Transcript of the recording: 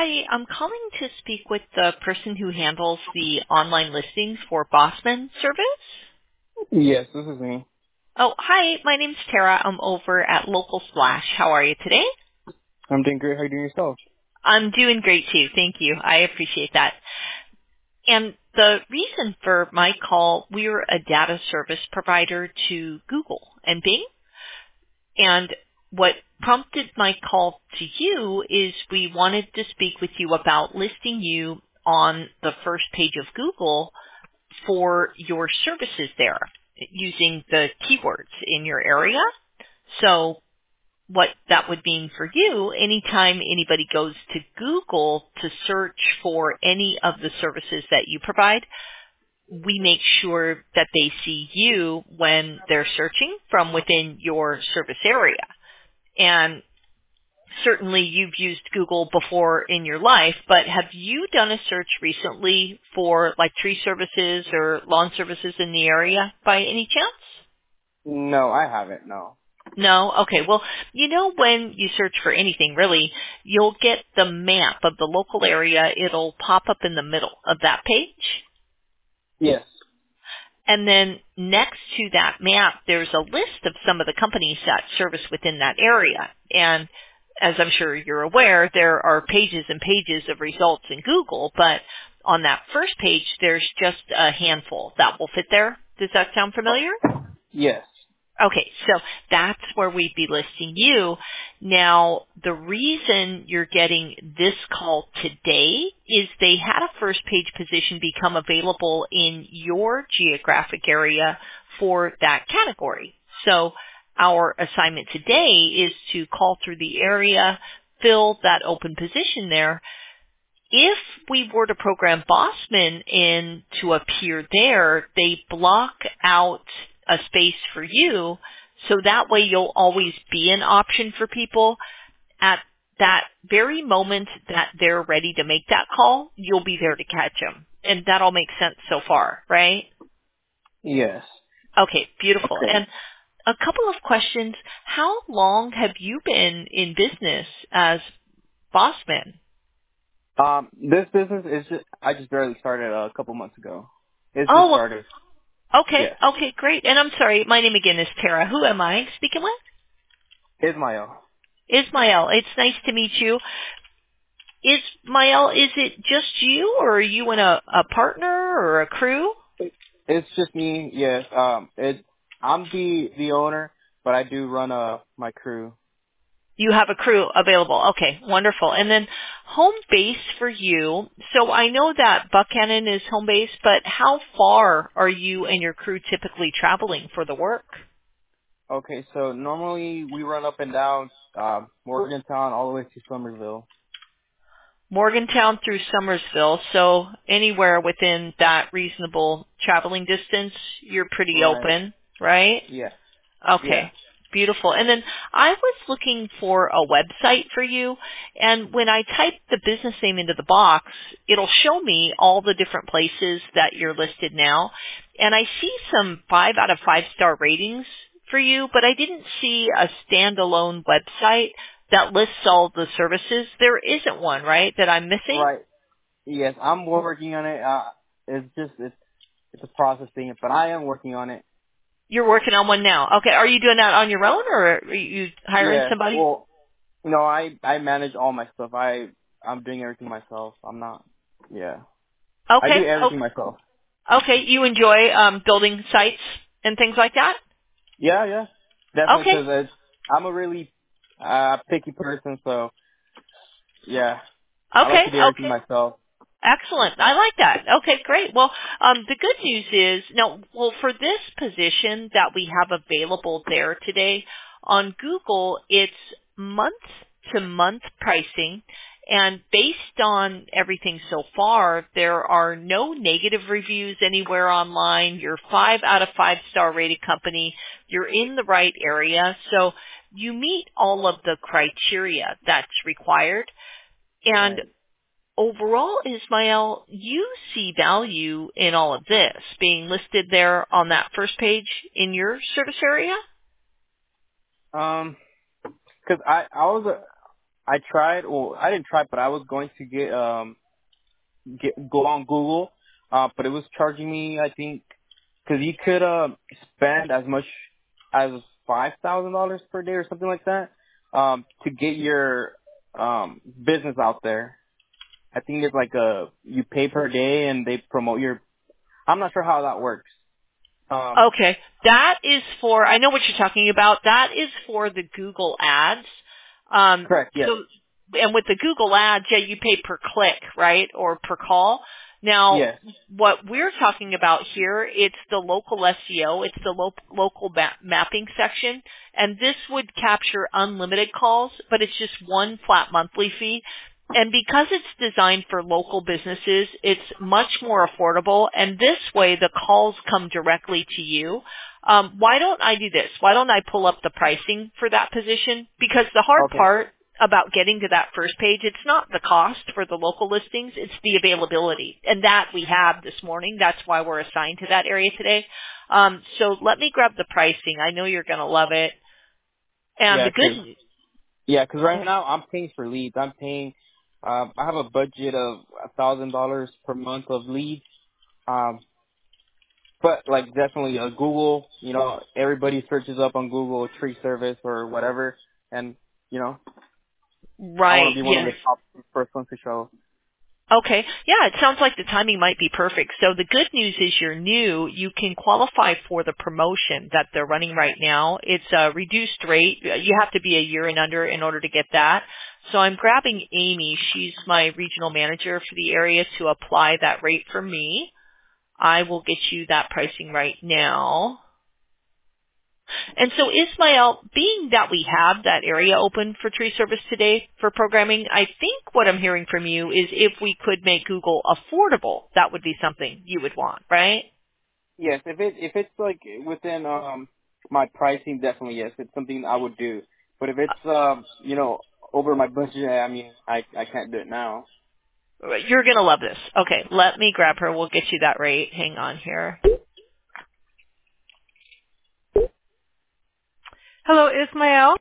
Hi, I'm calling to speak with the person who handles the online listings for Bossman service. Yes, this is me. Oh, hi, my name's Tara. I'm over at Local Splash. How are you today? I'm doing great. How are you doing yourself? I'm doing great too. Thank you. I appreciate that. And the reason for my call, we're a data service provider to Google and Bing. And what prompted my call to you is we wanted to speak with you about listing you on the first page of Google for your services there using the keywords in your area. So what that would mean for you, anytime anybody goes to Google to search for any of the services that you provide, we make sure that they see you when they're searching from within your service area. And certainly you've used Google before in your life, but have you done a search recently for like tree services or lawn services in the area by any chance? No, I haven't. No. No? Okay. Well, you know when you search for anything really, you'll get the map of the local area. It'll pop up in the middle of that page. Yes. And then next to that map, there's a list of some of the companies that service within that area. And as I'm sure you're aware, there are pages and pages of results in Google, but on that first page, there's just a handful that will fit there. Does that sound familiar? Yes. Okay, so that's where we'd be listing you. Now, the reason you're getting this call today is they had a first page position become available in your geographic area for that category. So our assignment today is to call through the area, fill that open position there. If we were to program Bossman in to appear there, they block out a space for you, so that way you'll always be an option for people. At that very moment that they're ready to make that call, you'll be there to catch them. And that all makes sense so far, right? Yes. Okay, beautiful. Okay. And a couple of questions. How long have you been in business as Bossman? This business is I just barely started a couple months ago. It's just Oh, started. okay, Yes. okay, great. And I'm sorry, my name again is Tara. Who am I speaking with? Ismael. Ismael. It's nice to meet you. Ismael, is it just you, or are you in a partner or a crew? It's just me. Yes. I'm the owner, but I do run my crew. You have a crew available. Okay, wonderful. And then home base for you. So I know that Buchanan is home base, but how far are you and your crew typically traveling for the work? Okay, so normally we run up and down Morgantown all the way to Somersville. Morgantown through Summersville, so anywhere within that reasonable traveling distance, you're pretty Right. open, right? Yeah. Yeah. Okay. Beautiful. And then I was looking for a website for you, and when I type the business name into the box, it'll show me all the different places that you're listed now. And I see some 5 out of 5 star ratings for you, but I didn't see a standalone website that lists all the services. There isn't one, right, that I'm missing? Right. Yes, I'm working on it. It's a process thing, but I am working on it. You're working on one now. Okay. Are you doing that on your own, or are you hiring Yes. somebody? Well, I manage all my stuff. I'm doing everything myself. I'm not. Yeah. I Okay. do everything myself. Okay, you enjoy building sites and things like that? Yeah, yeah. Definitely, Okay, because I'm a really picky person. So yeah, I like okay, to do everything okay. myself. Excellent. I like that. Okay, great. Well, the good news is, no, well, for this position that we have available there today on Google, it's month-to-month pricing, and based on everything so far, there are no negative reviews anywhere online. You're 5 out of 5 star rated company. You're in the right area, so you meet all of the criteria that's required. And Right. overall, Ismael, you see value in all of this being listed there on that first page in your service area? Because I was I tried. Well, I didn't try, but I was going to go on Google, but it was charging me, I think, because you could spend as much as $5,000 per day or something like that to get your business out there. I think it's like you pay per day and they promote your. I'm not sure how that works. Okay. That is for, I know what you're talking about. That is for the Google ads. Correct. Yes. So, and with the Google ads, yeah, you pay per click, right? Or per call. Now, Yes. what we're talking about here, it's the local SEO. It's the local mapping section. And this would capture unlimited calls, but it's just one flat monthly fee. And because it's designed for local businesses, it's much more affordable. And this way, the calls come directly to you. Why don't I do this? Why don't I pull up the pricing for that position? Because the hard Okay. part about getting to that first page, it's not the cost for the local listings, it's the availability. And that we have this morning. That's why we're assigned to that area today. So let me grab the pricing. I know you're going to love it. And Yeah, the good news. because right now I'm paying for leads. I'm paying. I have a budget of $1,000 per month of leads. But like definitely Google. Everybody searches up on Google tree service or whatever, and I want Right, to be one of yes. the top first ones to show. Okay. Yeah, it sounds like the timing might be perfect. So the good news is you're new. You can qualify for the promotion that they're running right now. It's a reduced rate. You have to be a year and under in order to get that. So I'm grabbing Amy. She's my regional manager for the area to apply that rate for me. I will get you that pricing right now. And so Ismael, being that we have that area open for tree service today for programming, I think what I'm hearing from you is if we could make Google affordable, that would be something you would want, right? Yes, if it's like within my pricing, definitely yes, it's something I would do. But if it's over my budget, I mean I can't do it now. You're going to love this. Okay, let me grab her. We'll get you that rate. Hang on here. Hello, Ismael.